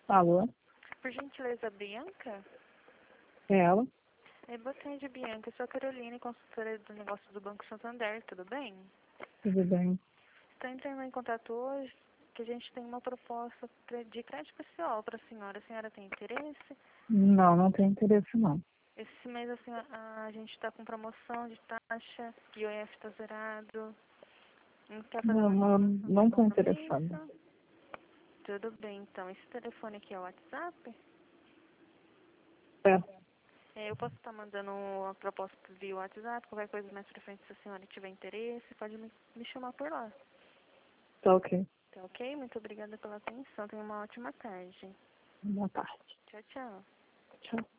Alô? Por gentileza, Bianca? É ela? Boa tarde, Bianca. Eu sou a Caroline, consultora do negócio do Banco Santander, tudo bem? Tudo bem? Estou entrando em contato hoje que a gente tem uma proposta de crédito pessoal para a senhora. A senhora tem interesse? Não, não tenho interesse não. Esse mês a gente está com promoção de taxa, IOF está zerado. Não quer fazer Não, uma não, simulação não sem estou interessada. compromisso? Tudo bem, então. Esse telefone aqui é o WhatsApp? É, Eu posso estar mandando uma proposta via WhatsApp, qualquer coisa mais pra frente, se a senhora tiver interesse, pode me chamar por lá. tá ok. Tá ok? Muito obrigada pela atenção. Tenha uma ótima tarde. Boa tarde. Tchau, tchau. Tchau.